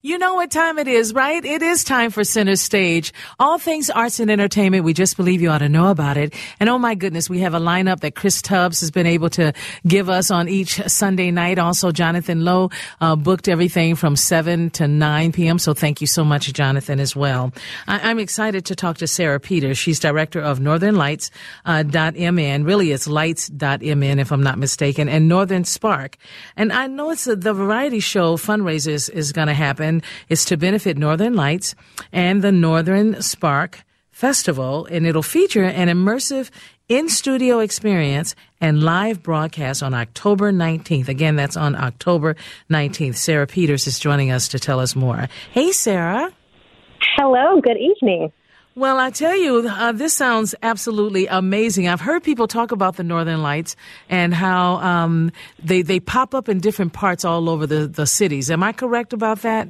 You know what time it is, right? It is time for Center Stage. All things arts and entertainment. We just believe you ought to know about it. And oh my goodness, we have a lineup that Chris Tubbs has been able to give us on each Sunday night. Also, Jonathan Lowe booked everything from 7 to 9 p.m. So thank you so much, Jonathan, as well. I'm excited to talk to Sarah Peters. She's director of Northern Lights .mn. Really, it's lights.mn, if I'm not mistaken, and Northern Spark. And I know it's the variety show fundraiser is going to happen. It's to benefit Northern Lights and the Northern Spark Festival, and it'll feature an immersive in-studio experience and live broadcast on October 19th. Again, that's on October 19th. Sarah Peters is joining us to tell us more. Hey, Sarah. Hello. Good evening. Well, I tell you, this sounds absolutely amazing. I've heard people talk about the Northern Lights and how they pop up in different parts all over the cities. Am I correct about that?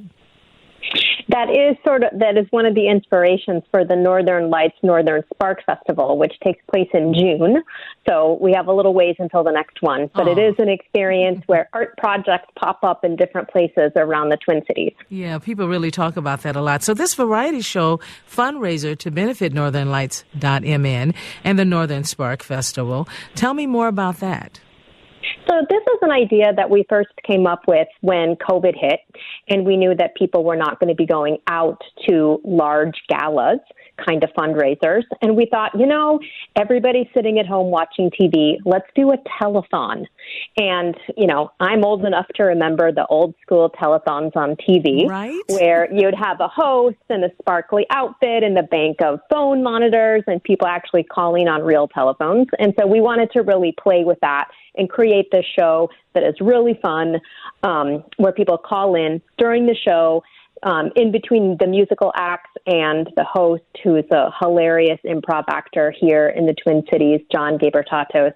That is one of the inspirations for the Northern Lights Northern Spark Festival, which takes place in June. So we have a little ways until the next one. But It is an experience where art projects pop up in different places around the Twin Cities. Yeah, people really talk about that a lot. So this variety show fundraiser to benefit northernlights.mn and the Northern Spark Festival. Tell me more about that. So this is an idea that we first came up with when COVID hit, and we knew that people were not going to be going out to large galas, kind of fundraisers. And we thought, everybody's sitting at home watching TV. Let's do a telethon. And, I'm old enough to remember the old school telethons on TV, right? Where you'd have a host and a sparkly outfit and a bank of phone monitors and people actually calling on real telephones. And so we wanted to really play with that and create this show that is really fun, where people call in during the show, in between the musical acts and the host, who is a hilarious improv actor here in the Twin Cities, John Gabertatos,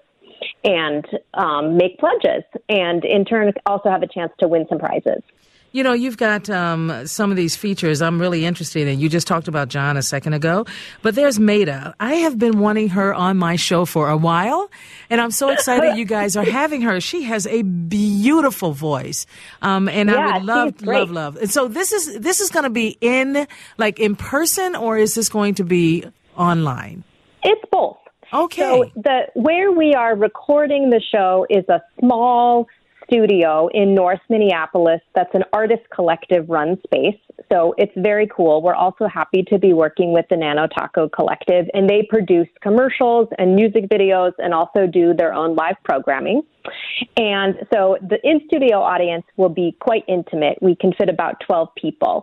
and make pledges, and in turn also have a chance to win some prizes. You've got some of these features I'm really interested in. You just talked about John a second ago, but there's Maida. I have been wanting her on my show for a while, and I'm so excited you guys are having her. She has a beautiful voice, and I would love. And so this is going to be in person, or is this going to be online? It's both. Okay. So where we are recording the show is a small studio in North Minneapolis. That's an artist collective run space. So it's very cool. We're also happy to be working with the Nano Taco Collective, and they produce commercials and music videos and also do their own live programming. And so the in-studio audience will be quite intimate. We can fit about 12 people.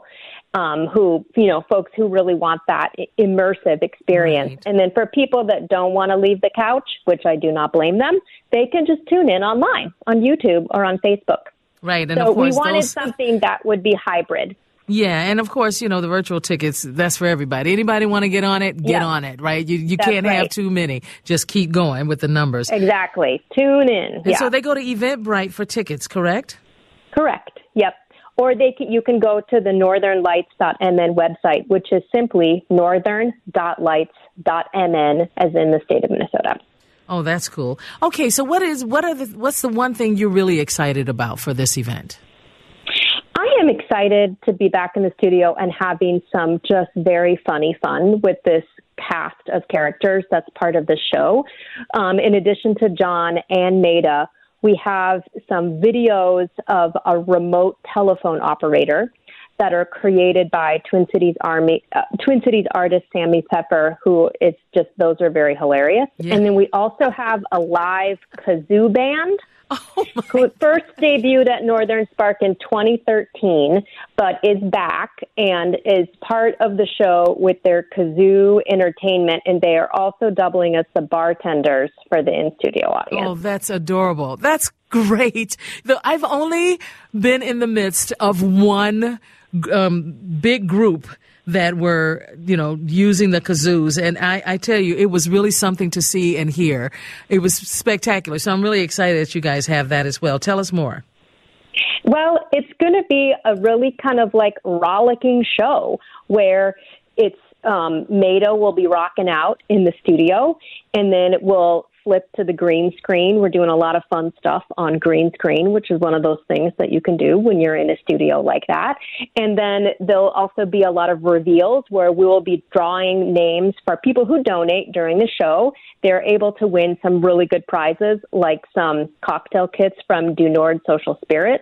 Folks who really want that immersive experience. Right. And then for people that don't want to leave the couch, which I do not blame them, they can just tune in online on YouTube or on Facebook. Right. And so of course, we wanted something that would be hybrid. Yeah, and of course, the virtual tickets, that's for everybody. Anybody want to get on it, get on it, right? You can't have too many. Just keep going with the numbers. Exactly. Tune in. And so they go to Eventbrite for tickets, correct? Correct. Yep. Or you can go to the northernlights.mn website, which is simply northern.lights.mn, as in the state of Minnesota. Oh, that's cool. Okay, so what's the one thing you're really excited about for this event? I am excited to be back in the studio and having some just very funny fun with this cast of characters that's part of the show. In addition to John and Maida, we have some videos of a remote telephone operator that are created by Twin Cities artist Sammy Pepper, those are very hilarious. Yeah. And then we also have a live kazoo band who first debuted at Northern Spark in 2013, but is back and is part of the show with their kazoo entertainment, and they are also doubling as the bartenders for the in-studio audience. Oh, that's adorable. That's great. I've only been in the midst of one big group that were, using the kazoos. And I tell you, it was really something to see and hear. It was spectacular. So I'm really excited that you guys have that as well. Tell us more. Well, it's going to be a really kind of rollicking show where it's Maida will be rocking out in the studio, and then it will flip to the green screen. We're doing a lot of fun stuff on green screen, which is one of those things that you can do when you're in a studio like that. And then there'll also be a lot of reveals where we will be drawing names for people who donate during the show. They're able to win some really good prizes, like some cocktail kits from Du Nord Social Spirits,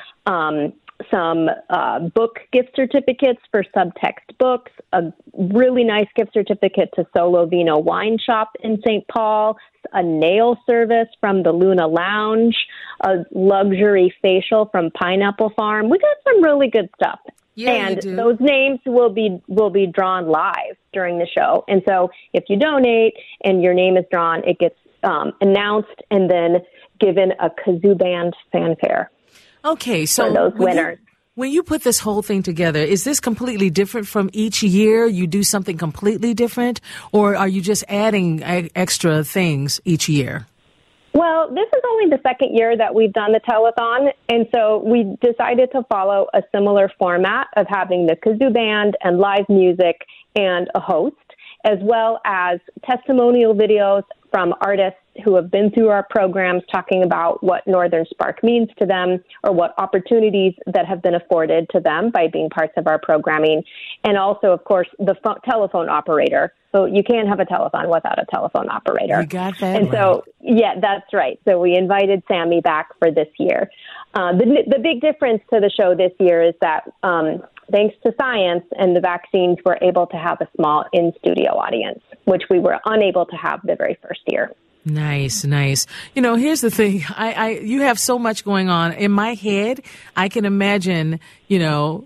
some book gift certificates for Subtext Books, a really nice gift certificate to Solo Vino Wine Shop in St. Paul, a nail service from the Luna Lounge, a luxury facial from Pineapple Farm. We got some really good stuff. Yeah, and those names will be drawn live during the show. And so if you donate and your name is drawn, it gets announced and then given a kazoo band fanfare. Okay, so for those winners. When you put this whole thing together, is this completely different from each year? You do something completely different, or are you just adding extra things each year? Well, this is only the second year that we've done the telethon, and so we decided to follow a similar format of having the kazoo band and live music and a host, as well as testimonial videos from artists who have been through our programs talking about what Northern Spark means to them or what opportunities that have been afforded to them by being parts of our programming. And also, of course, the telephone operator. So you can't have a telethon without a telephone operator. You got that And right. so, yeah, that's right. So we invited Sammy back for this year. The big difference to the show this year is that thanks to science and the vaccines, we're able to have a small in-studio audience, which we were unable to have the very first year. Nice, nice. You know, here's the thing. You have so much going on. In my head, I can imagine, you know,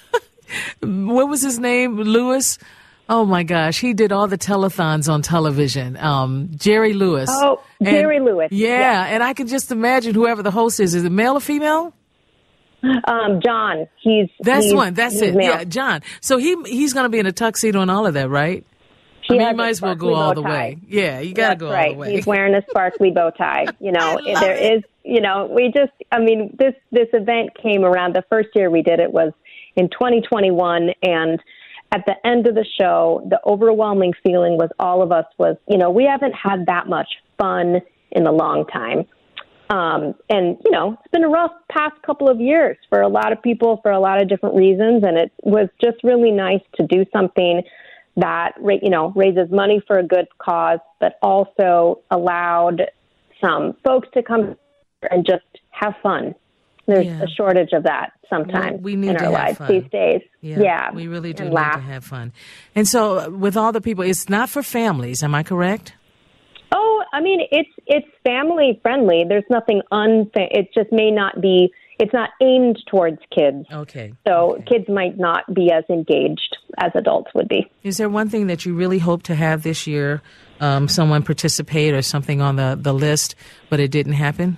what was his name? Lewis? Oh, my gosh. He did all the telethons on television. Jerry Lewis. Oh, Jerry Lewis. Yeah, and I can just imagine whoever the host is. Is it male or female? John. That's he's it. male. Yeah, John. So he's going to be in a tuxedo and all of that, right? He you might as well go all the way. Yeah, you got to go all the way. He's wearing a sparkly bow tie. You know, this event came around. The first year we did it was in 2021, and at the end of the show, the overwhelming feeling was all of us was, you know, we haven't had that much fun in a long time. And, you know, it's been a rough past couple of years for a lot of people for a lot of different reasons. And it was just really nice to do something that, you know, raises money for a good cause, but also allowed some folks to come and just have fun. There's a shortage of that sometimes we need in to our have lives fun. these days. Yeah, we really do need to have fun. And so with all the people, it's not for families. Am I correct? Oh, I mean, it's family friendly. There's nothing it just may not be. It's not aimed towards kids. Okay. So kids might not be as engaged as adults would be. Is there one thing that you really hope to have this year? Someone participate or something on the list, but it didn't happen?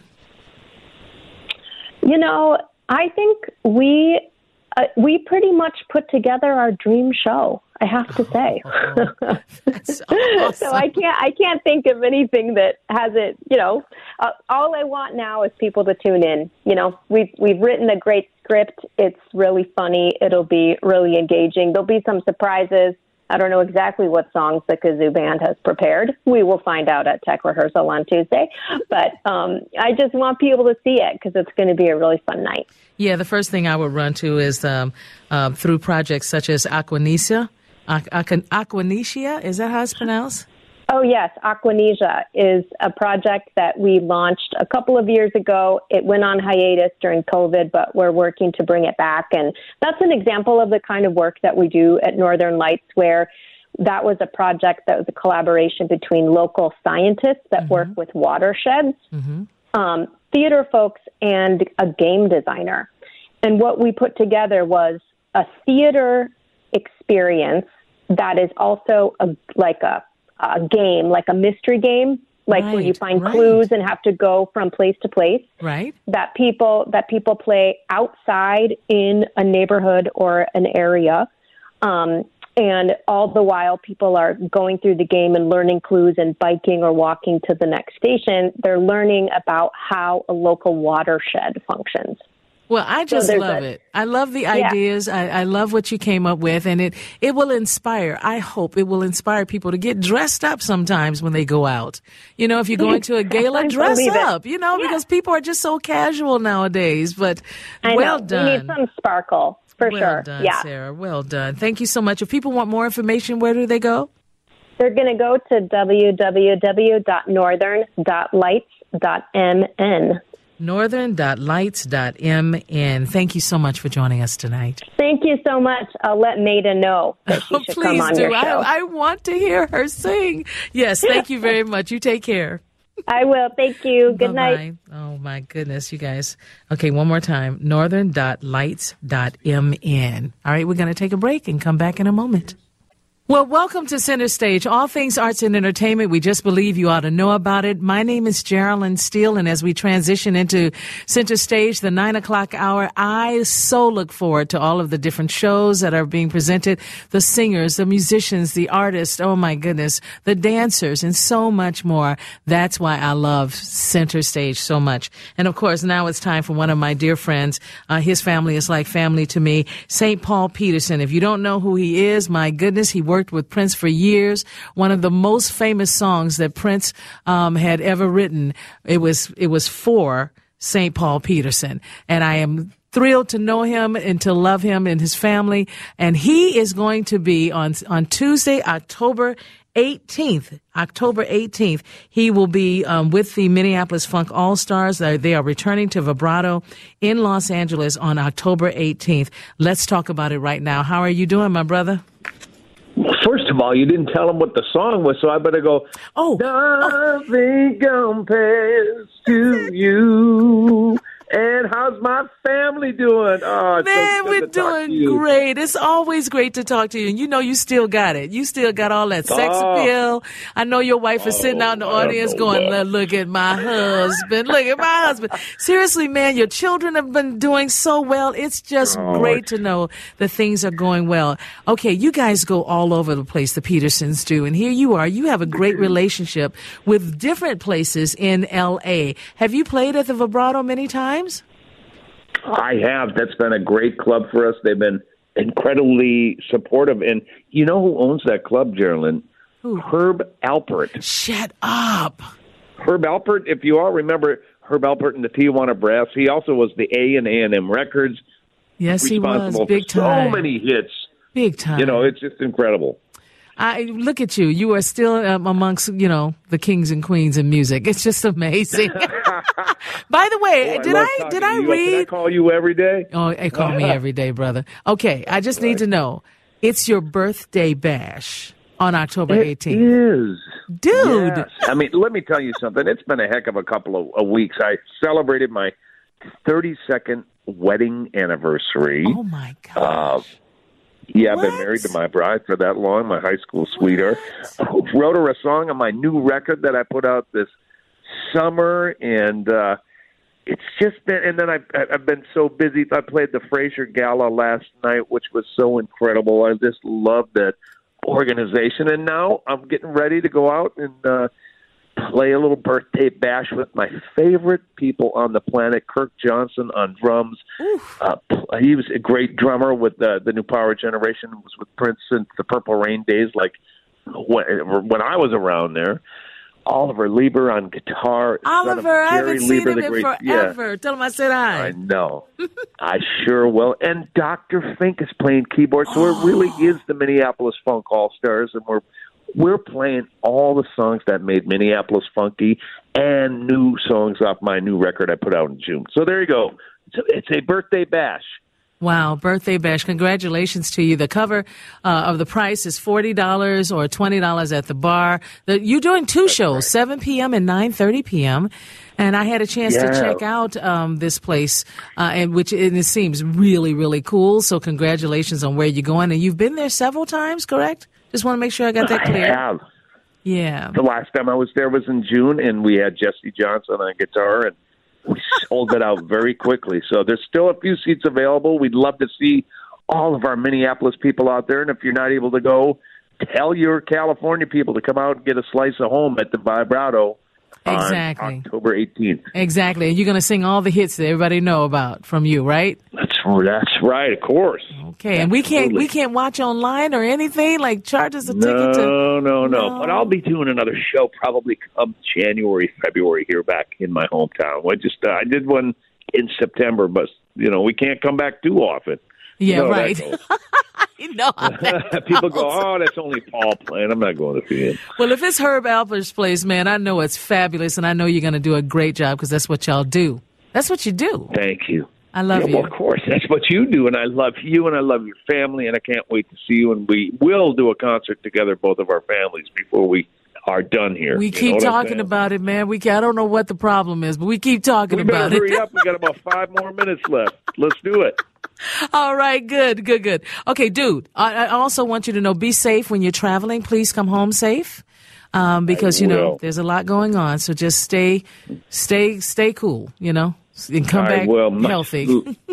You know, I think we pretty much put together our dream show, I have to say. That's awesome. So I can't think of anything that hasn't, you know, all I want now is people to tune in. You know, we've written a great script. It's really funny. It'll be really engaging. There'll be some surprises. I don't know exactly what songs the kazoo band has prepared. We will find out at tech rehearsal on Tuesday. But I just want people to see it because it's going to be a really fun night. Yeah, the first thing I would run to is through projects such as Aquanesia. Aquanesia, is that how it's pronounced? Oh, yes. Aquanesia is a project that we launched a couple of years ago. It went on hiatus during COVID, but we're working to bring it back. And that's an example of the kind of work that we do at Northern Lights, where that was a project that was a collaboration between local scientists that work with watersheds, theater folks, and a game designer. And what we put together was a theater experience that is also a game, like a mystery game, like where you find clues and have to go from place to place. Right. That people play outside in a neighborhood or an area. And all the while people are going through the game and learning clues and biking or walking to the next station, they're learning about how a local watershed functions. Well, I just love it. I love the ideas. I love what you came up with, and it will inspire. I hope it will inspire people to get dressed up sometimes when they go out. You know, if you're going to a gala, dress up, you know, because people are just so casual nowadays. But well done. We need some sparkle, for sure. Well done, Sarah. Well done. Thank you so much. If people want more information, where do they go? They're going to go to www.northern.lights.mn. northern.lights.mn. Thank you so much for joining us tonight. Thank you so much. I'll let Maida know that she should come on your show. I want to hear her sing. Yes, thank you very much. You take care. I will. Thank you. Good night. Oh, my goodness, you guys. Okay, one more time. northern.lights.mn. All right, we're going to take a break and come back in a moment. Well, welcome to Center Stage, all things arts and entertainment. We just believe you ought to know about it. My name is Geraldine Steele, and as we transition into Center Stage, the 9 o'clock hour, I so look forward to all of the different shows that are being presented, the singers, the musicians, the artists, oh my goodness, the dancers, and so much more. That's why I love Center Stage so much. And of course, now it's time for one of my dear friends. His family is like family to me, St. Paul Peterson. If you don't know who he is, my goodness, he worked with Prince for years. One of the most famous songs that Prince had ever written, it was for St. Paul Peterson. And I am thrilled to know him and to love him and his family. And he is going to be on Tuesday, October 18th, he will be with the Minneapolis Funk All-Stars. They are returning to Vibrato in Los Angeles on October 18th. Let's talk about it right now. How are you doing, my brother? First of all, you didn't tell them what the song was, so I better go, nothing compares to you. And how's my family doing? Oh, man, we're doing great. It's always great to talk to you. And you know you still got it. You still got all that sex appeal. I know your wife is sitting out in the audience going, look at my husband. Look at my husband. Seriously, man, your children have been doing so well. It's just great to know that things are going well. Okay, you guys go all over the place, the Petersons do. And here you are. You have a great relationship with different places in L.A. Have you played at the Vibrato many times? I have. That's been a great club for us. They've been incredibly supportive. And you know who owns that club, Geraldine? Who? Herb Alpert. Shut up. Herb Alpert, if you all remember Herb Alpert and the Tijuana Brass, he also was the A and A&M Records. Yes, he was. Big for time. So many hits. Big time. You know, it's just incredible. Look at you. You are still amongst, the kings and queens in music. It's just amazing. By the way, did I read? Can I call you every day? Oh, call me every day, brother. Okay, I just need to know. It's your birthday bash on October 18th. It is. Dude. Yes. I mean, let me tell you something. It's been a heck of a couple of weeks. I celebrated my 32nd wedding anniversary. Oh, my gosh. Yeah, I've been married to my bride for that long, my high school sweetheart. Wrote her a song on my new record that I put out this summer, and it's just been. And then I've been so busy. I played the Fraser Gala last night, which was so incredible. I just love that organization, and now I'm getting ready to go out and play a little birthday bash with my favorite people on the planet, Kirk Johnson on drums. He was a great drummer with the New Power Generation. Was with Prince since the Purple Rain days, like when I was around there. Oliver Lieber on guitar. Oliver, I haven't seen him in forever. Tell him I said hi. I know. I sure will. And Dr. Fink is playing keyboard, so it really is the Minneapolis Funk All-Stars, and we're playing all the songs that made Minneapolis funky and new songs off my new record I put out in June. So there you go. It's a birthday bash. Wow, birthday bash. Congratulations to you. The cover of the price is $40 or $20 at the bar. You're doing two shows, right. 7 p.m. and 9:30 p.m. And I had a chance to check out this place, and it seems really, really cool. So congratulations on where you're going. And you've been there several times, correct? Just want to make sure I got that clear. I have. Yeah. The last time I was there was in June, and we had Jesse Johnson on guitar, and we sold it out very quickly. So there's still a few seats available. We'd love to see all of our Minneapolis people out there. And if you're not able to go, tell your California people to come out and get a slice of home at the Vibrato Exactly. On October 18th. Exactly. And you're going to sing all the hits that everybody know about from you, right? That's right, of course. Okay. And we can't watch online or anything, like charge us a ticket to... No. But I'll be doing another show probably come January, February here back in my hometown. I did one in September, but, we can't come back too often. Yeah, right. You know how that people go, oh, that's only Paul playing. I'm not going to see him. Well, if it's Herb Alpert's place, man, I know it's fabulous, and I know you're going to do a great job because that's what y'all do. That's what you do. Thank you. I love you. Well, of course, that's what you do, and I love you, and I love your family, and I can't wait to see you, and we will do a concert together, both of our families, before we are done here. We keep talking about it, man. I don't know what the problem is, but we keep talking about it. Hurry up. We got about 5 more minutes left. Let's do it. All right, good. Okay, dude, I also want you to know, be safe when you're traveling. Please come home safe, because, there's a lot going on. So just stay cool, and come back healthy.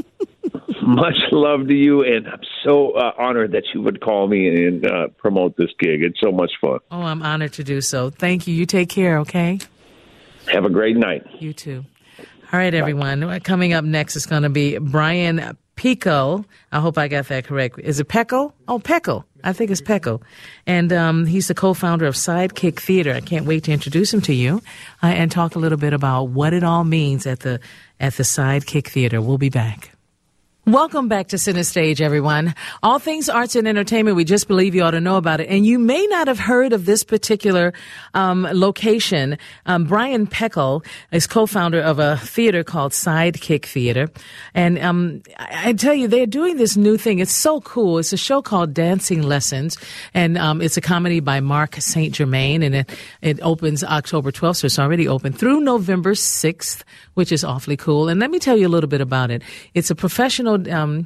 Much love to you, and I'm so honored that you would call me and promote this gig. It's so much fun. Oh, I'm honored to do so. Thank you. You take care, okay? Have a great night. You too. All right, everyone. Coming up next is going to be Brian Pico. I hope I got that correct. Is it Pecco? Oh, Pecco. I think it's Pecco. And he's the co-founder of Sidekick Theater. I can't wait to introduce him to you and talk a little bit about what it all means at the Sidekick Theater. We'll be back. Welcome back to Center Stage, everyone. All things arts and entertainment, we just believe you ought to know about it. And you may not have heard of this particular location. Brian Pecco is co-founder of a theater called Sidekick Theater. And I tell you, they're doing this new thing. It's so cool. It's a show called Dancing Lessons. And it's a comedy by Mark St. Germain. And it opens October 12th, so it's already open, through November 6th, which is awfully cool. And let me tell you a little bit about it. It's a professional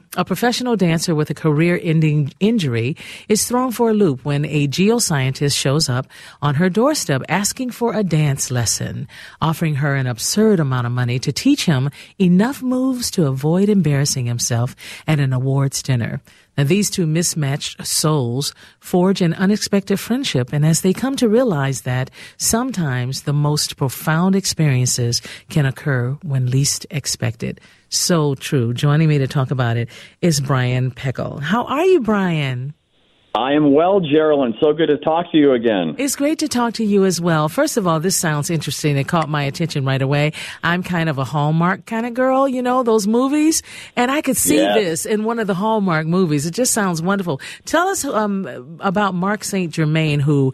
dancer with a career-ending injury is thrown for a loop when a geoscientist shows up on her doorstep asking for a dance lesson, offering her an absurd amount of money to teach him enough moves to avoid embarrassing himself at an awards dinner. Now, these two mismatched souls forge an unexpected friendship, and as they come to realize that sometimes the most profound experiences can occur when least expected. So true. Joining me to talk about it is Brian Pecco. How are you, Brian? I am well, Geraldine. So good to talk to you again. It's great to talk to you as well. First of all, this sounds interesting. It caught my attention right away. I'm kind of a Hallmark kind of girl, those movies. And I could see this in one of the Hallmark movies. It just sounds wonderful. Tell us about Mark St. Germain, who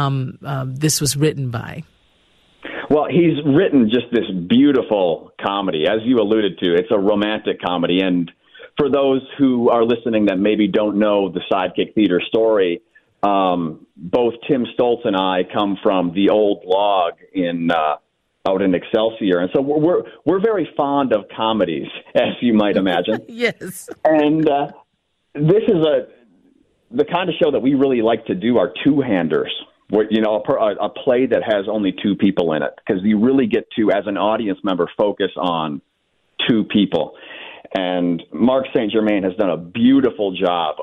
this was written by. Well, he's written just this beautiful comedy. As you alluded to, it's a romantic comedy. And for those who are listening that maybe don't know the Sidekick Theater story, both Tim Stoltz and I come from the old log out in Excelsior, and so we're very fond of comedies, as you might imagine. Yes. And this is the kind of show that we really like to do are two-handers. Where, a play that has only two people in it, because you really get to, as an audience member, focus on two people. And Mark St. Germain has done a beautiful job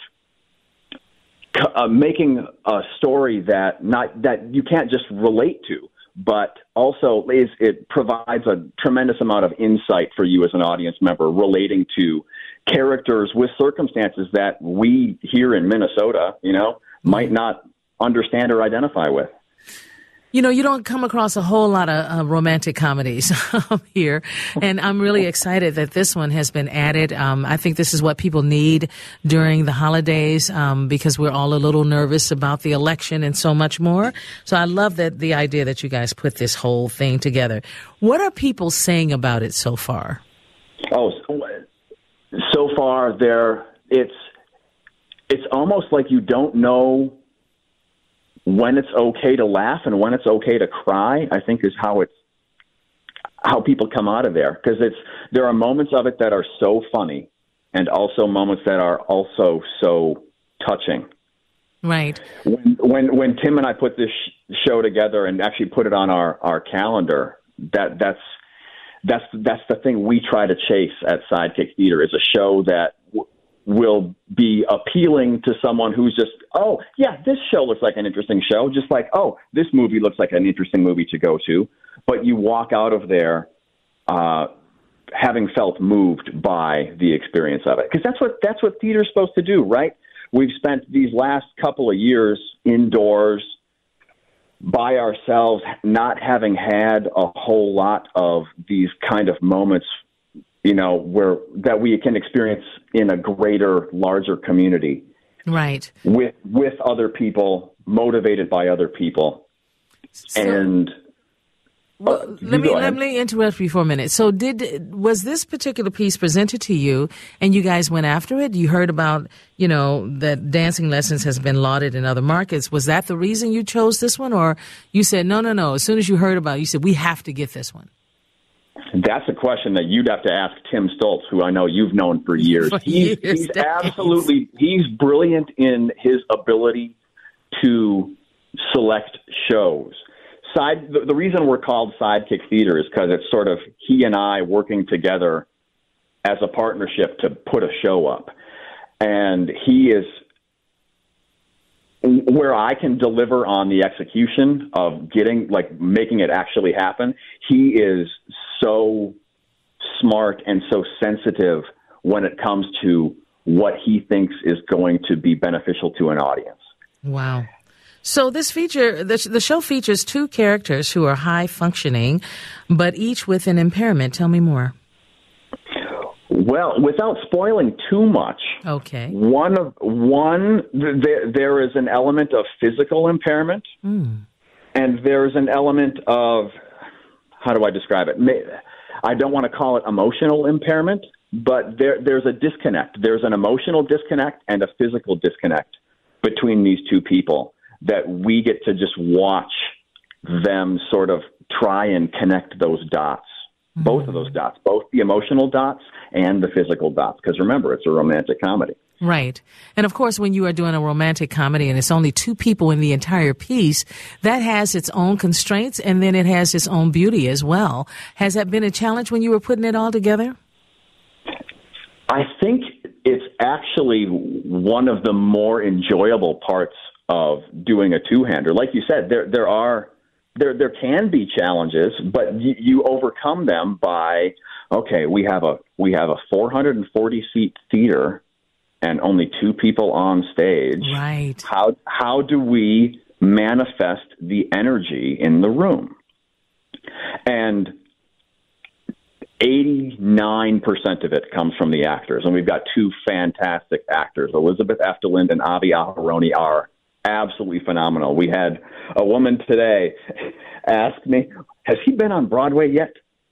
of making a story that you can't just relate to, but also it provides a tremendous amount of insight for you as an audience member relating to characters with circumstances that we here in Minnesota, might not understand or identify with. You don't come across a whole lot of romantic comedies here, and I'm really excited that this one has been added. I think this is what people need during the holidays because we're all a little nervous about the election and so much more. So I love the idea that you guys put this whole thing together. What are people saying about it so far? Oh, so far it's almost like you don't know when it's okay to laugh and when it's okay to cry, I think is how people come out of there. Because there are moments of it that are so funny and also moments that are also so touching. Right. When Tim and I put this show together and actually put it on our calendar, that's the thing we try to chase at Sidekick Theater, is a show that will be appealing to someone who's just, oh, yeah, this show looks like an interesting show, just like, oh, this movie looks like an interesting movie to go to. But you walk out of there having felt moved by the experience of it. Because that's what theater's supposed to do, right? We've spent these last couple of years indoors by ourselves, not having had a whole lot of these kind of moments, where that we can experience in a greater, larger community. Right. With other people, motivated by other people. Well, let me interrupt you for a minute. So was this particular piece presented to you and you guys went after it? You heard about, that dancing lessons has been lauded in other markets. Was that the reason you chose this one? Or you said, no. As soon as you heard about it, you said, we have to get this one. That's a question that you'd have to ask Tim Stoltz, who I know you've known for years. He's brilliant in his ability to select shows. The reason we're called Sidekick Theater is because it's sort of he and I working together as a partnership to put a show up. And he is where I can deliver on the execution of making it actually happen. He is so smart and so sensitive when it comes to what he thinks is going to be beneficial to an audience. Wow. So this the show features two characters who are high functioning, but each with an impairment. Tell me more. Well, without spoiling too much, okay. There is an element of physical impairment, and there's an element of, how do I describe it? I don't want to call it emotional impairment, but there's a disconnect. There's an emotional disconnect and a physical disconnect between these two people that we get to just watch them sort of try and connect those dots, both of those dots, both the emotional dots and the physical dots. Because remember, it's a romantic comedy. Right. And of course, when you are doing a romantic comedy and it's only two people in the entire piece, that has its own constraints and then it has its own beauty as well. Has that been a challenge when you were putting it all together? I think it's actually one of the more enjoyable parts of doing a two-hander. Like you said, there can be challenges, but you overcome them by, okay, we have a 440 seat theater and only two people on stage. Right. How do we manifest the energy in the room? And 89% of it comes from the actors, and we've got two fantastic actors. Elizabeth Efteland and Avi Aharoni are absolutely phenomenal. We had a woman today ask me, has he been on Broadway yet?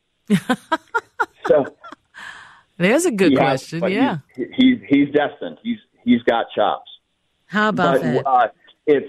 So there's a good question. Yeah. He's destined. He's got chops. How about that? It's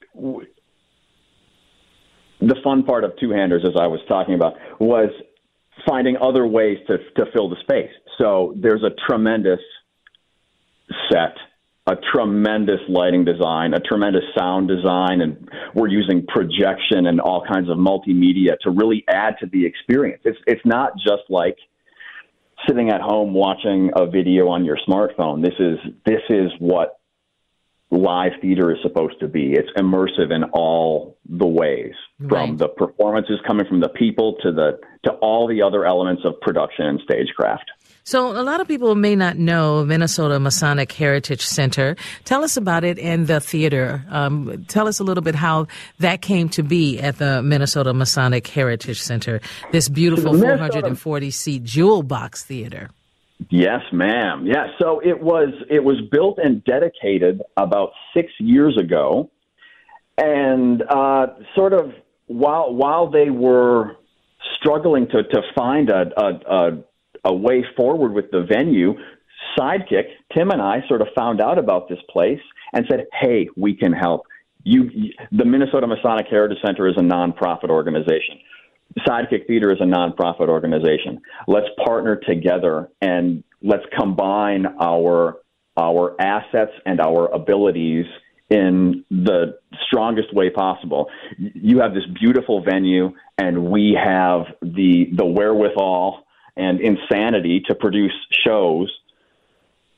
the fun part of two-handers, as I was talking about, was finding other ways to fill the space. So there's a tremendous set, a tremendous lighting design, a tremendous sound design, and we're using projection and all kinds of multimedia to really add to the experience. It's not just like sitting at home watching a video on your smartphone. This is what live theater is supposed to be. It's immersive in all the ways, from the performances coming from the people to all the other elements of production and stagecraft. So a lot of people may not know Minnesota Masonic Heritage Center. Tell us about it and the theater. Tell us a little bit how that came to be at the Minnesota Masonic Heritage Center, this beautiful 440-seat jewel box theater. Yes, ma'am. Yeah, so it was built and dedicated about 6 years ago, and sort of while they were struggling to find a way forward with the venue, Sidekick, Tim and I sort of found out about this place and said, hey, we can help. The Minnesota Masonic Heritage Center is a nonprofit organization. Sidekick Theater is a nonprofit organization. Let's partner together and let's combine our assets and our abilities in the strongest way possible. You have this beautiful venue, and we have the wherewithal and insanity to produce shows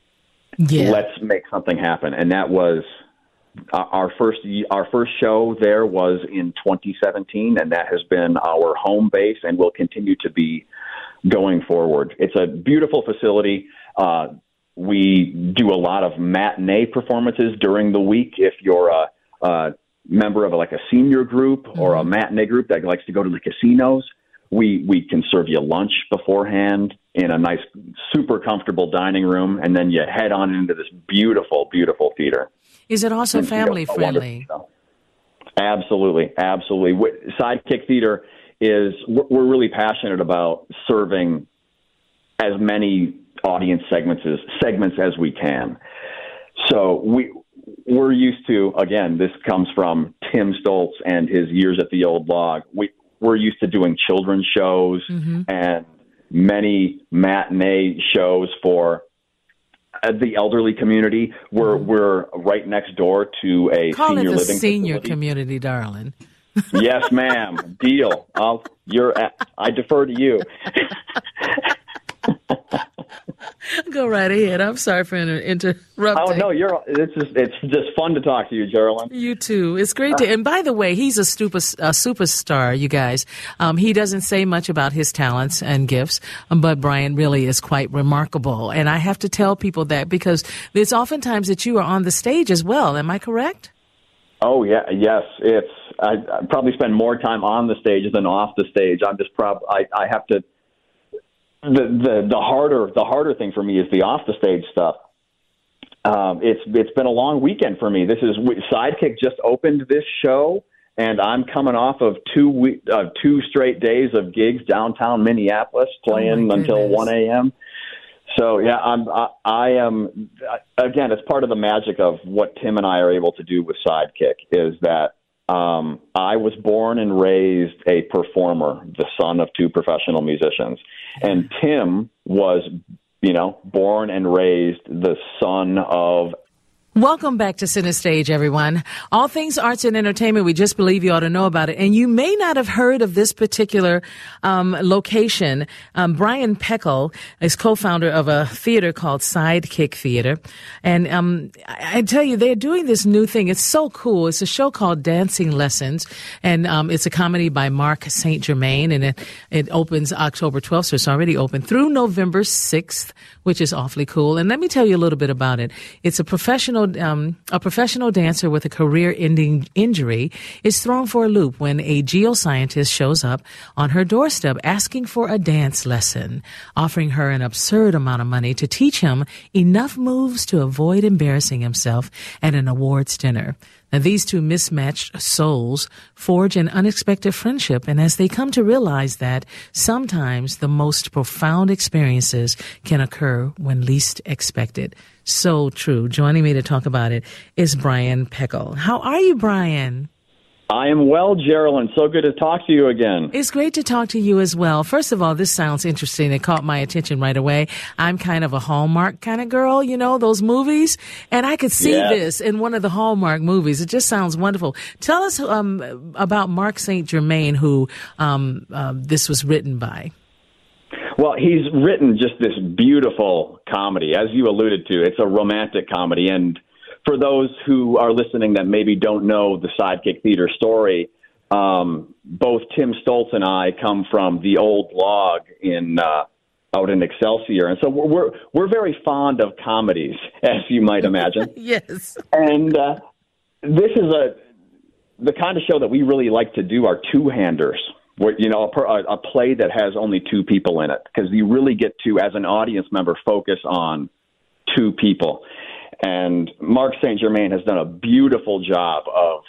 let's make something happen. And that was our first show there was in 2017, and that has been our home base and will continue to be going forward. It's a beautiful facility. We do a lot of matinee performances during the week. If you're a member of a senior group or a matinee group that likes to go to the casinos, we can serve you lunch beforehand in a nice, super comfortable dining room, and then you head on into this beautiful, beautiful theater. Is it also family friendly? Absolutely, absolutely. Sidekick Theater we're really passionate about serving as many audience segments as we can. So we're used to, again, this comes from Tim Stoltz and his years at the Old Log. We're used to doing children's shows and many matinee shows for the elderly community. We're right next door to a Call senior it the living senior facility. Community, darling. Yes, ma'am. Deal. I defer to you. Go right ahead. I'm sorry for interrupting. Oh no, it's just fun to talk to you, Geraldine. You too. It's great to. And by the way, he's a superstar. You guys. He doesn't say much about his talents and gifts, but Brian really is quite remarkable. And I have to tell people that because there's oftentimes that you are on the stage as well. Am I correct? Oh yeah, yes. I probably spend more time on the stage than off the stage. I'm just I have to. The harder thing for me is the off the stage stuff. It's been a long weekend for me. Sidekick just opened this show, and I'm coming off of 2 straight days of gigs downtown Minneapolis, playing until 1 a.m. So yeah, I am again. It's part of the magic of what Tim and I are able to do with Sidekick is that I was born and raised a performer, the son of 2 professional musicians. And Tim was, born and raised the son of. Welcome back to Center Stage, everyone. All things arts and entertainment, we just believe you ought to know about it. And you may not have heard of this particular location. Brian Peckle is co-founder of a theater called Sidekick Theater. And I tell you, they're doing this new thing. It's so cool. It's a show called Dancing Lessons. And it's a comedy by Mark St. Germain. And it opens October 12th, so it's already open, through November 6th, which is awfully cool. And let me tell you a little bit about it. It's a professional dancer with a career-ending injury is thrown for a loop when a geoscientist shows up on her doorstep asking for a dance lesson, offering her an absurd amount of money to teach him enough moves to avoid embarrassing himself at an awards dinner. Now, these 2 mismatched souls forge an unexpected friendship, and as they come to realize that sometimes the most profound experiences can occur when least expected. So true. Joining me to talk about it is Brian Peckle. How are you, Brian? I am well, Geraldine. So good to talk to you again. It's great to talk to you as well. First of all, this sounds interesting. It caught my attention right away. I'm kind of a Hallmark kind of girl, those movies. And I could see this in one of the Hallmark movies. It just sounds wonderful. Tell us about Mark St. Germain, who this was written by. Well, he's written just this beautiful comedy. As you alluded to, it's a romantic comedy. And for those who are listening that maybe don't know the Sidekick Theater story, both Tim Stoltz and I come from the Old Log out in Excelsior, and so we're very fond of comedies, as you might imagine. Yes. And this is the kind of show that we really like to do are two-handers. Where, a play that has only 2 people in it, because you really get to, as an audience member, focus on 2 people. And Mark St. Germain has done a beautiful job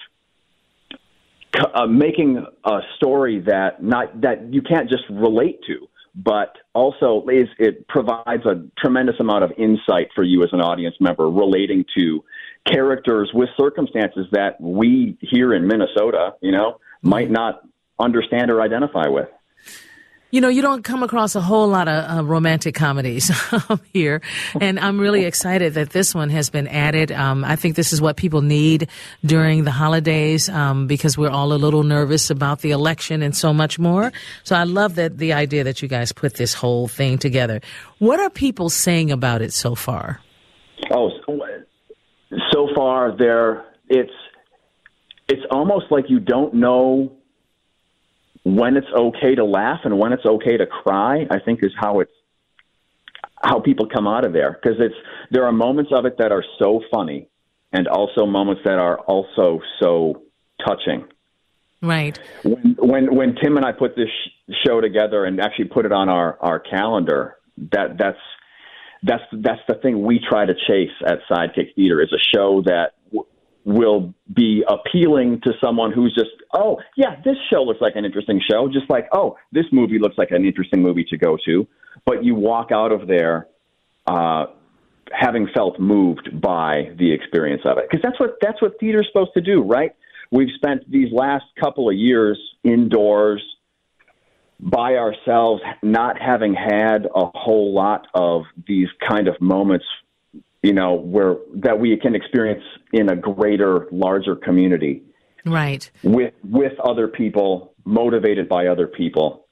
of making a story that you can't just relate to, but also it provides a tremendous amount of insight for you as an audience member relating to characters with circumstances that we here in Minnesota, might not understand or identify with. You don't come across a whole lot of romantic comedies here, and I'm really excited that this one has been added. I think this is what people need during the holidays because we're all a little nervous about the election and so much more. So I love the idea that you guys put this whole thing together. What are people saying about it so far? Oh, so far it's almost like you don't know when it's okay to laugh and when it's okay to cry. I think is how people come out of there, because there are moments of it that are so funny, and also moments that are also so touching. Right. When Tim and I put this show together and actually put it on our calendar, that's the thing we try to chase at Sidekick Theater, is a show that will be appealing to someone who's just, oh, yeah, this show looks like an interesting show, just like, oh, this movie looks like an interesting movie to go to. But you walk out of there having felt moved by the experience of it. Because that's what theater's supposed to do, right? We've spent these last couple of years indoors by ourselves, not having had a whole lot of these kind of moments, that we can experience in a greater, larger community. Right. With other people, motivated by other people.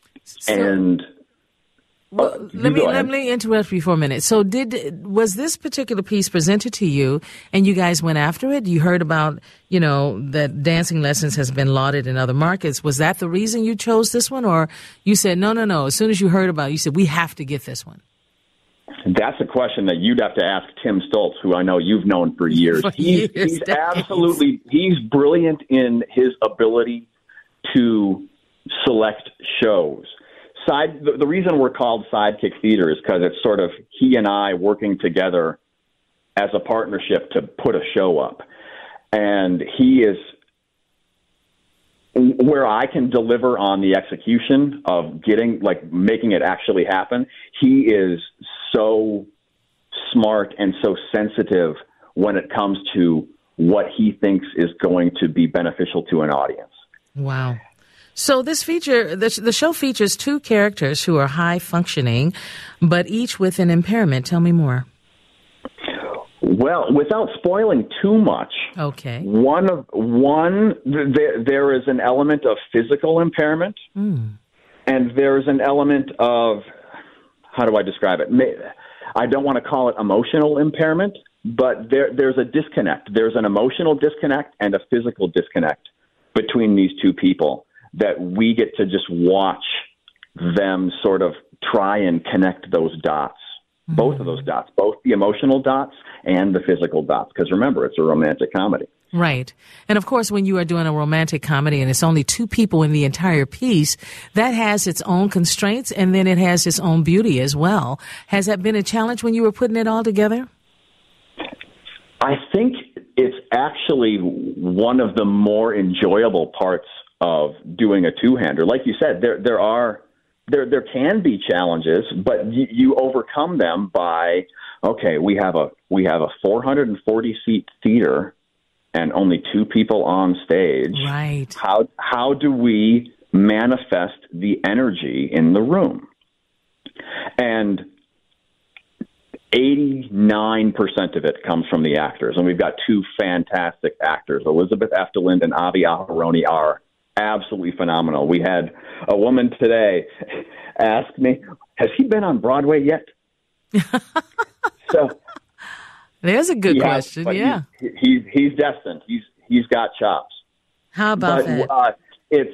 Let me interrupt you for a minute. So was this particular piece presented to you and you guys went after it? You heard about, that dancing lessons has been lauded in other markets. Was that the reason you chose this one? Or you said, no. As soon as you heard about it, you said, we have to get this one? That's a question that you'd have to ask Tim Stoltz, who I know you've known for years. He's absolutely, he's brilliant in his ability to select shows. The reason we're called Sidekick Theater is because it's sort of he and I working together as a partnership to put a show up. And he is where I can deliver on the execution of making it actually happen. He is so smart and so sensitive when it comes to what he thinks is going to be beneficial to an audience. Wow. So this the show features two characters who are high functioning, but each with an impairment. Tell me more. Well, without spoiling too much, okay. There is an element of physical impairment, and there's an element of, how do I describe it? I don't want to call it emotional impairment, but there's a disconnect. There's an emotional disconnect and a physical disconnect between these two people that we get to just watch them sort of try and connect those dots, both of those dots, both the emotional dots and the physical dots. Because remember, it's a romantic comedy. Right. And of course, when you are doing a romantic comedy and it's only two people in the entire piece, that has its own constraints and then it has its own beauty as well. Has that been a challenge when you were putting it all together? I think it's actually one of the more enjoyable parts of doing a two-hander. Like you said, there can be challenges, but you overcome them by, okay, we have a 440-seat theater and only two people on stage. Right. How do we manifest the energy in the room? And 89% of it comes from the actors, and we've got two fantastic actors. Elizabeth Efteland and Avi Aharoni are absolutely phenomenal. We had a woman today ask me, has he been on Broadway yet? So there's a good question. Yeah. He's destined. He's got chops. How about that? It's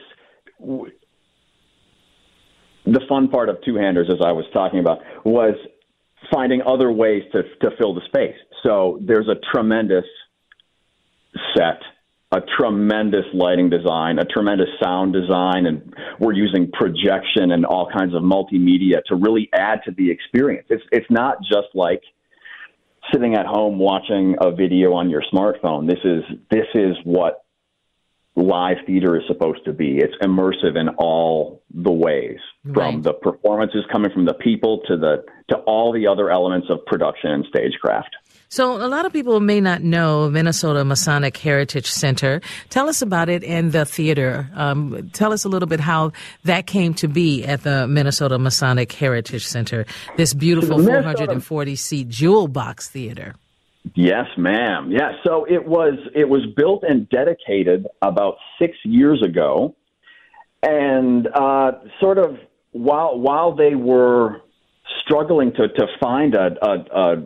the fun part of two-handers, as I was talking about, was finding other ways to fill the space. So there's a tremendous set, a tremendous lighting design, a tremendous sound design, and we're using projection and all kinds of multimedia to really add to the experience. It's not just like sitting at home watching a video on your smartphone. This is what live theater is supposed to be. It's immersive in all the ways, from the performances coming from the people to all the other elements of production and stagecraft. So a lot of people may not know Minnesota Masonic Heritage Center. Tell us about it and the theater. Tell us a little bit how that came to be at the Minnesota Masonic Heritage Center, this beautiful 440-seat jewel box theater. Yes, ma'am. Yeah, so it was built and dedicated about 6 years ago, and sort of while they were struggling to find a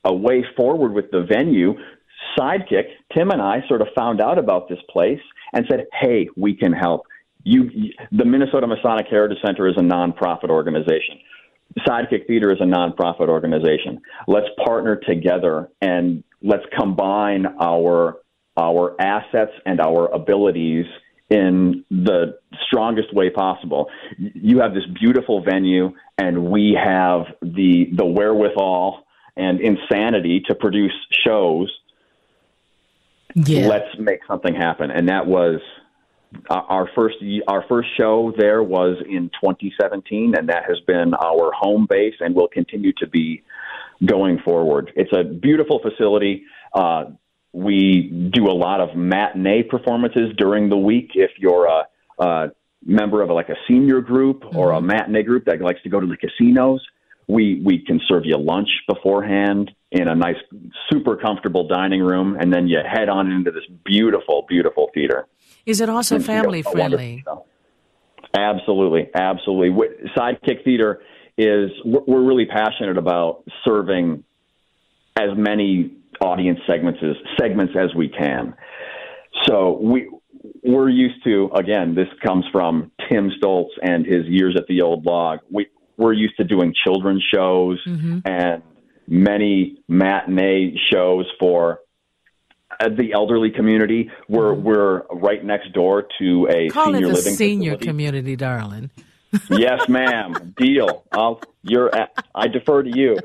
a way forward with the venue, Sidekick, Tim and I sort of found out about this place and said, hey, we can help. The Minnesota Masonic Heritage Center is a nonprofit organization. Sidekick Theater is a nonprofit organization. Let's partner together and let's combine our assets and our abilities in the strongest way possible. You have this beautiful venue, and we have the wherewithal and insanity to produce shows. Yeah. Let's make something happen. And that was our first show there was in 2017, and that has been our home base and will continue to be going forward. It's a beautiful facility. We do a lot of matinee performances during the week. If you're a member of a senior group or a matinee group that likes to go to the casinos, we can serve you lunch beforehand in a nice, super comfortable dining room, and then you head on into this beautiful, beautiful theater. Is it also family friendly? Absolutely, absolutely. Sidekick Theater we're really passionate about serving as many audience segments as we can. So we're used to, again, this comes from Tim Stoltz and his years at the Old Log. We're used to doing children's shows and many matinee shows for the elderly community. We're right next door to a Call senior it the living senior facility. Community, darling. Yes, ma'am. Deal. I defer to you.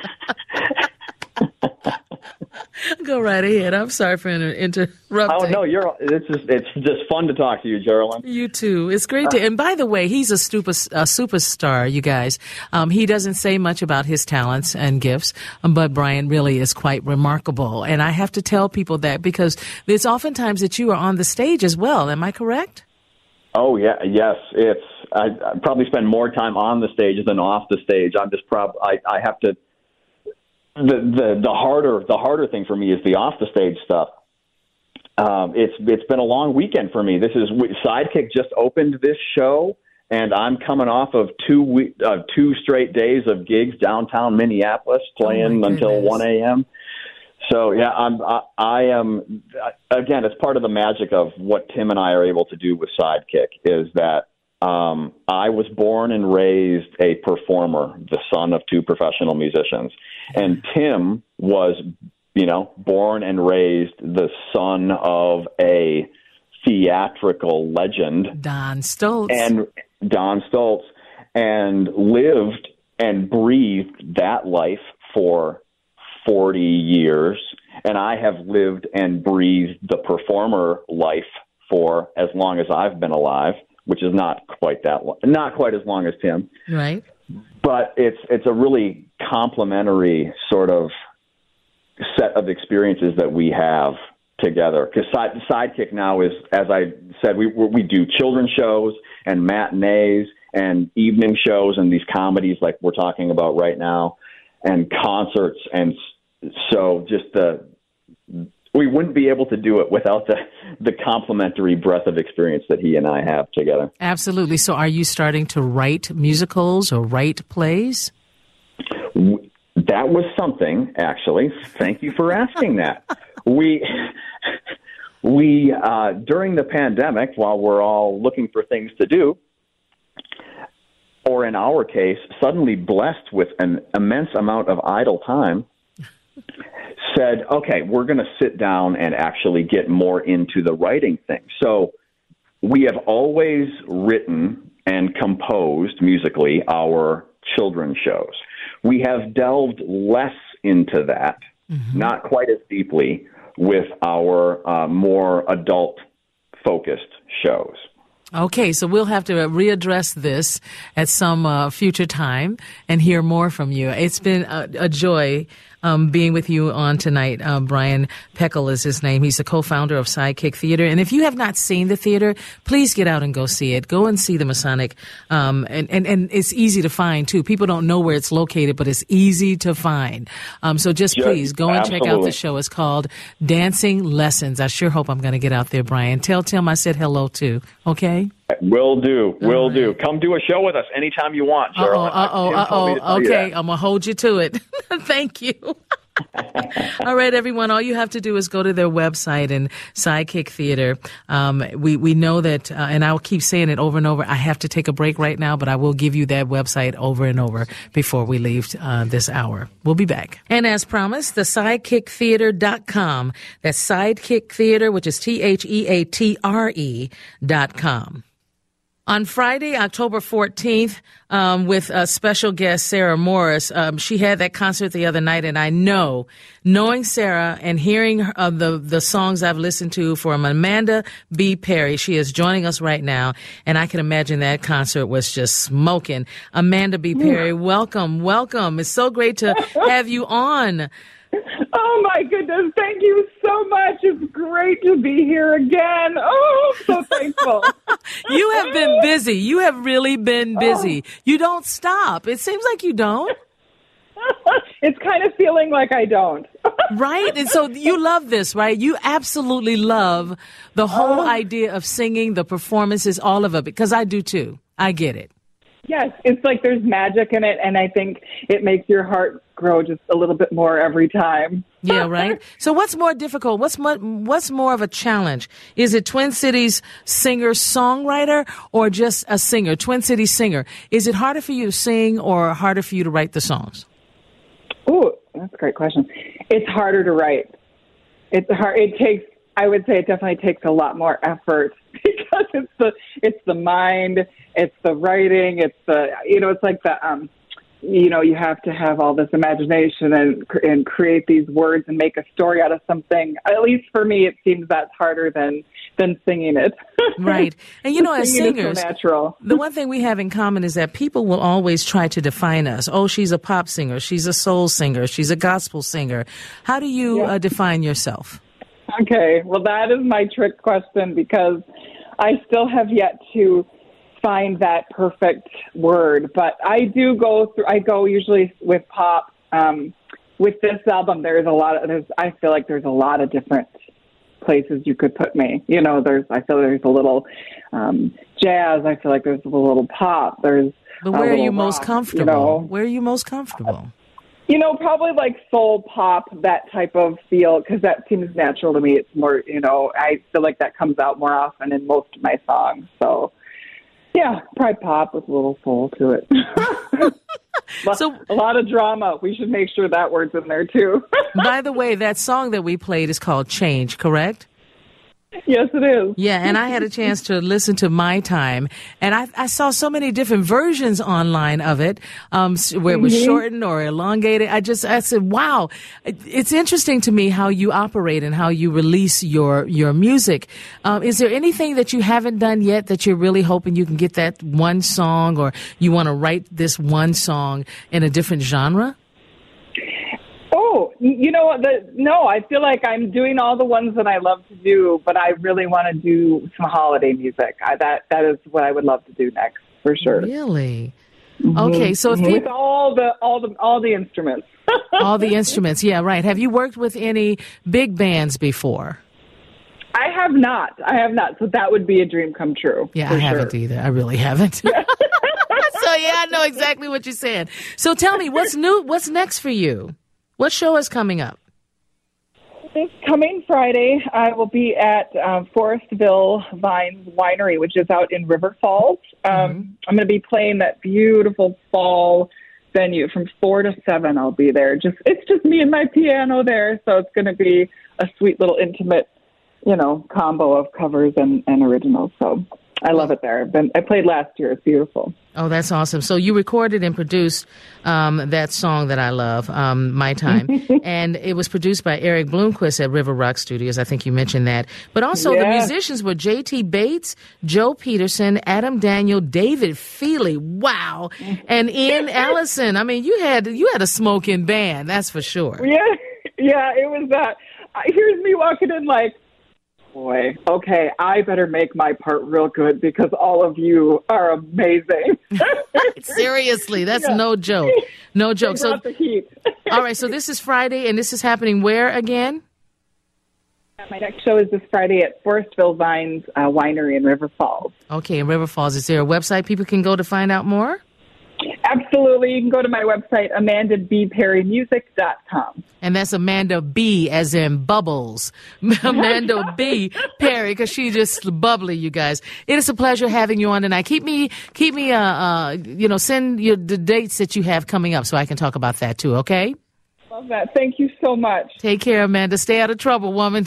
Go right ahead. I'm sorry for interrupting. Oh no, it's just fun to talk to you, Geraldine. You too. It's great to. And by the way, he's a superstar. You guys. He doesn't say much about his talents and gifts, but Brian really is quite remarkable. And I have to tell people that because there's oftentimes that you are on the stage as well. Am I correct? Oh yeah, yes. I probably spend more time on the stage than off the stage. I have to. The harder thing for me is the off the stage stuff. It's been a long weekend for me. Sidekick just opened this show, and I'm coming off of 2 straight days of gigs downtown Minneapolis, playing until 1 a.m. So yeah, I am again. It's part of the magic of what Tim and I are able to do with Sidekick is that I was born and raised a performer, the son of 2 professional musicians. And Tim was, born and raised the son of a theatrical legend. Don Stoltz. And lived and breathed that life for 40 years. And I have lived and breathed the performer life for as long as I've been alive, which is not quite as long as Tim. Right. But it's a really complementary sort of set of experiences that we have together. Because Sidekick now is, as I said, we do children's shows and matinees and evening shows and these comedies like we're talking about right now and concerts. And so we wouldn't be able to do it without the complementary breadth of experience that he and I have together. Absolutely. So are you starting to write musicals or write plays? That was something, actually. Thank you for asking that. We during the pandemic, while we're all looking for things to do, or in our case, suddenly blessed with an immense amount of idle time, said, okay, we're going to sit down and actually get more into the writing thing. So we have always written and composed musically our children's shows. We have delved less into that, not quite as deeply, with our more adult-focused shows. Okay, so we'll have to readdress this at some future time and hear more from you. It's been a joy being with you on tonight. Brian Peckel is his name. He's the co-founder of Sidekick Theater. And if you have not seen the theater, please get out and go see it. Go and see the Masonic. And it's easy to find, too. People don't know where it's located, but it's easy to find. So just please go and check out the show. It's called Dancing Lessons. I sure hope I'm going to get out there, Brian. Tell Tim I said hello, too. Okay? Will do. Will do. Come do a show with us anytime you want, Cheryl. Okay, I'm going to hold you to it. Thank you. All right, everyone. All you have to do is go to their website and Sidekick Theater. We know that, and I'll keep saying it over and over. I have to take a break right now, but I will give you that website over and over before we leave this hour. We'll be back. And as promised, the sidekicktheater.com. That's Sidekick Theater, which is THEATRE.com. On Friday, October 14th, with a special guest, Sarah Morris, she had that concert the other night, and I know, knowing Sarah and hearing the songs I've listened to from Amanda B. Perry, she is joining us right now, and I can imagine that concert was just smoking. Amanda B. Perry, welcome. It's so great to have you on. Oh, my goodness. Thank you so much. It's great to be here again. Oh, I'm so thankful. You have been busy. You have really been busy. You don't stop. It seems like you don't. It's kind of feeling like I don't. Right? And so you love this, right? You absolutely love the whole idea of singing, the performances, all of it, because I do too. I get it. Yes, it's like there's magic in it, and I think it makes your heart grow just a little bit more every time. Yeah, right? So what's more difficult? What's more of a challenge? Is it Twin Cities singer-songwriter or just a singer, Twin Cities singer? Is it harder for you to sing or harder for you to write the songs? Oh, that's a great question. It's harder to write. It's hard. I would say it definitely takes a lot more effort because it's the mind, it's the writing, it's like the, you have to have all this imagination and create these words and make a story out of something. At least for me, it seems that's harder than singing it. Right. And as singers, so natural. The one thing we have in common is that people will always try to define us. Oh, she's a pop singer. She's a soul singer. She's a gospel singer. How do you define yourself? Okay, well, that is my trick question because I still have yet to find that perfect word. But I go usually with pop. With this album, I feel like there's a lot of different places you could put me. I feel there's a little jazz. I feel like there's a little pop. But where are you most comfortable? Where are you most comfortable? Probably like soul pop, that type of feel, because that seems natural to me. It's more, I feel like that comes out more often in most of my songs. So, yeah, probably pop with a little soul to it. So a lot of drama. We should make sure that word's in there, too. By the way, that song that we played is called Change, correct? Yes, it is. Yeah, and I had a chance to listen to My Time, and I saw so many different versions online of it, where it was shortened or elongated. I said, wow, it's interesting to me how you operate and how you release your music. Is there anything that you haven't done yet that you're really hoping you can get that one song, or you want to write this one song in a different genre? Oh, no, I feel like I'm doing all the ones that I love to do, but I really want to do some holiday music. That is what I would love to do next, for sure. Really? Okay, so with all the instruments. All the instruments, yeah, right. Have you worked with any big bands before? I have not. So that would be a dream come true. Yeah, I haven't either. I really haven't. So yeah, I know exactly what you're saying. So tell me, what's new? What's next for you? What show is coming up? This coming Friday, I will be at Forestville Vines Winery, which is out in River Falls. I'm going to be playing that beautiful fall venue from 4 to 7. I'll be there. It's just me and my piano there, so it's going to be a sweet little intimate, combo of covers and originals. So I love it there. I played last year. It's beautiful. Oh, that's awesome. So you recorded and produced that song that I love, My Time. And it was produced by Eric Bloomquist at River Rock Studios. I think you mentioned that. But also the musicians were J.T. Bates, Joe Peterson, Adam Daniel, David Feely. Wow. And Ian Allison. I mean, you had a smoking band. That's for sure. Yeah, it was that. Here's me walking in like, boy, okay, I better make my part real good because all of you are amazing. Seriously, that's no joke. No joke. So the heat. All right, so this is Friday, and this is happening where again? My next show is this Friday at Forestville Vines Winery in River Falls. Okay, in River Falls. Is there a website people can go to find out more? Absolutely. You can go to my website, AmandaBPerryMusic.com. And that's Amanda B, as in bubbles. Amanda B. Perry, because she's just bubbly, you guys. It is a pleasure having you on tonight. Send the dates that you have coming up so I can talk about that too, okay? Love that. Thank you so much. Take care, Amanda. Stay out of trouble, woman.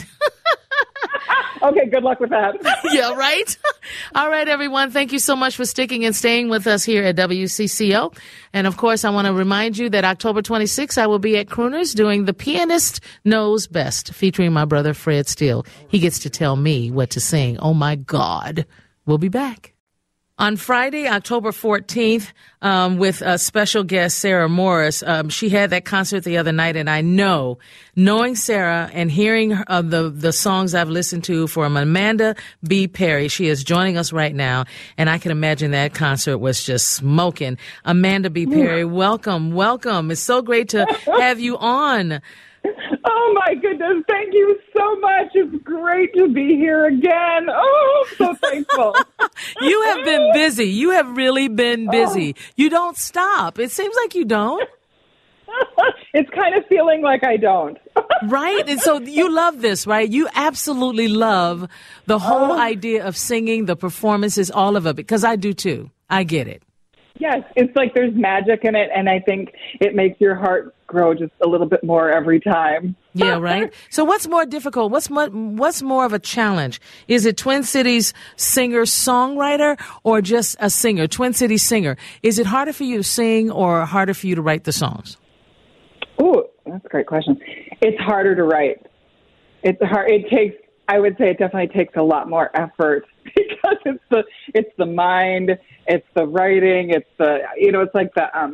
Okay, good luck with that. Yeah, right? All right, everyone. Thank you so much for sticking and staying with us here at WCCO. And, of course, I want to remind you that October 26th, I will be at Crooners doing The Pianist Knows Best, featuring my brother Fred Steele. He gets to tell me what to sing. Oh, my God. We'll be back. On Friday, October 14th, with a special guest, Sarah Morris, she had that concert the other night, and I know, knowing Sarah and hearing the songs I've listened to from Amanda B. Perry, she is joining us right now, and I can imagine that concert was just smoking. Amanda B. Perry, welcome, welcome. It's so great to have you on. Oh, my goodness. Thank you so much. It's great to be here again. Oh, I'm so thankful. You have been busy. You have really been busy. You don't stop. It seems like you don't. It's kind of feeling like I don't. Right? And so you love this, right? You absolutely love the whole idea of singing, the performances, all of it, because I do too. I get it. Yes, it's like there's magic in it, and I think it makes your heart grow just a little bit more every time. Yeah, right? So what's more difficult? What's more of a challenge? Is it Twin Cities singer-songwriter or just a singer, Twin Cities singer? Is it harder for you to sing or harder for you to write the songs? Oh, that's a great question. It's harder to write. It's hard. I would say it definitely takes a lot more effort because it's the mind, it's the writing, it's it's like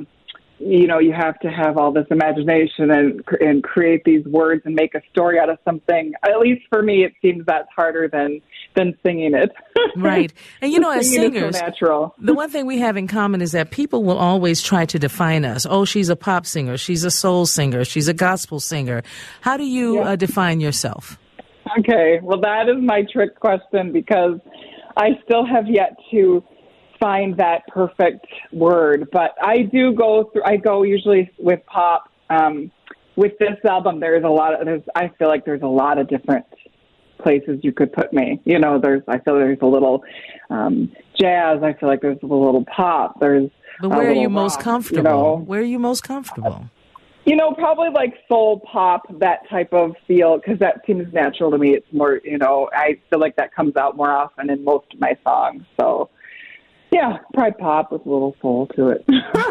you have to have all this imagination and create these words and make a story out of something. At least for me, it seems that's harder than singing it. Right. And as singers, so natural. The one thing we have in common is that people will always try to define us. Oh, she's a pop singer, she's a soul singer, she's a gospel singer. How do you define yourself? Okay, well, that is my trick question because I still have yet to find that perfect word. But I go usually with pop. With this album, I feel like there's a lot of different places you could put me. I feel there's a little jazz. I feel like there's a little pop. But where are you most rock, comfortable? Where are you most comfortable? Probably like soul pop, that type of feel, because that seems natural to me. It's more, I feel like that comes out more often in most of my songs. So, yeah, probably pop with a little soul to it.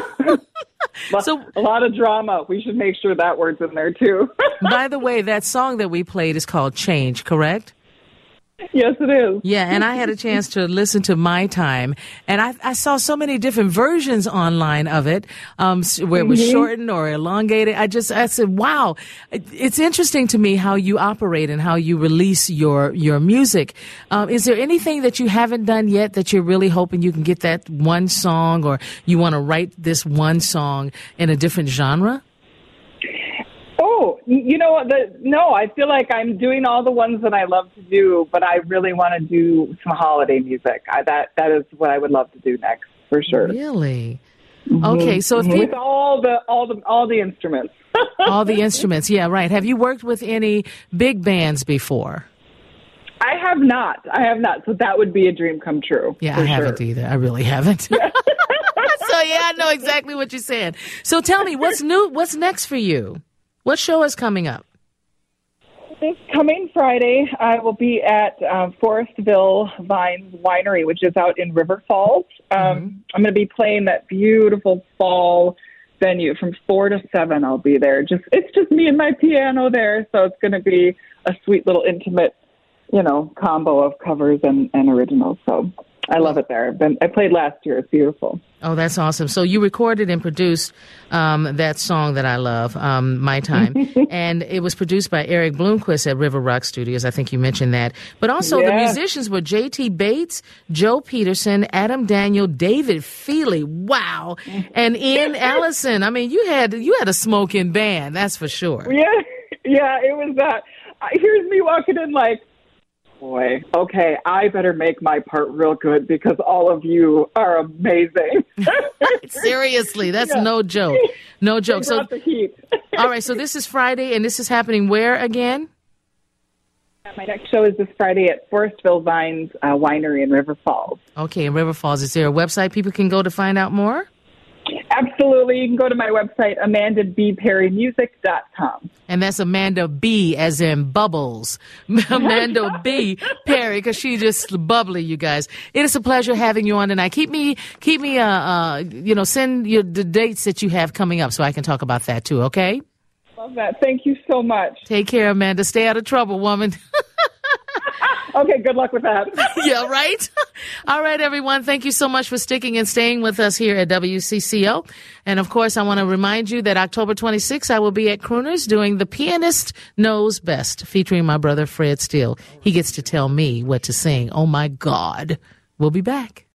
So a lot of drama. We should make sure that word's in there, too. By the way, that song that we played is called Change, correct? Yes, it is. Yeah, and I had a chance to listen to My Time, and I saw so many different versions online of it, where it was shortened or elongated. I said, wow, it's interesting to me how you operate and how you release your music. Is there anything that you haven't done yet that you're really hoping you can get that one song, or you want to write this one song in a different genre? Oh, no, I feel like I'm doing all the ones that I love to do, but I really want to do some holiday music. That is what I would love to do next, for sure. Really? Okay, so if with all the instruments. All the instruments, yeah, right. Have you worked with any big bands before? I have not. So that would be a dream come true. Yeah, I haven't either. I really haven't. So yeah, I know exactly what you're saying. So tell me, what's new? What's next for you? What show is coming up? This coming Friday, I will be at Forestville Vines Winery, which is out in River Falls. I'm going to be playing that beautiful fall venue from 4 to 7. I'll be there. It's just me and my piano there, so it's going to be a sweet little intimate, combo of covers and originals. So I love it there. I played last year. It's beautiful. Oh, that's awesome. So you recorded and produced that song that I love, My Time. And it was produced by Eric Bloomquist at River Rock Studios. I think you mentioned that. But also the musicians were J.T. Bates, Joe Peterson, Adam Daniel, David Feely. Wow. And Ian Allison. I mean, you had a smoking band, that's for sure. Yeah, it was that. Here's me walking in like, Boy, okay, I better make my part real good because all of you are amazing. Seriously, that's no joke. No joke. So, the heat. all right, so this is Friday, and this is happening where again? My next show is this Friday at Forestville Vines Winery in River Falls. Okay, in River Falls. Is there a website people can go to find out more? Absolutely. You can go to my website, AmandaBPerryMusic.com. And that's Amanda B, as in bubbles. Amanda B. Perry, because she's just bubbly, you guys. It is a pleasure having you on tonight. Send the dates that you have coming up so I can talk about that too, okay? Love that. Thank you so much. Take care, Amanda. Stay out of trouble, woman. Okay, good luck with that. Yeah, right? All right, everyone. Thank you so much for sticking and staying with us here at WCCO. And, of course, I want to remind you that October 26th, I will be at Crooners doing The Pianist Knows Best, featuring my brother Fred Steele. He gets to tell me what to sing. Oh, my God. We'll be back.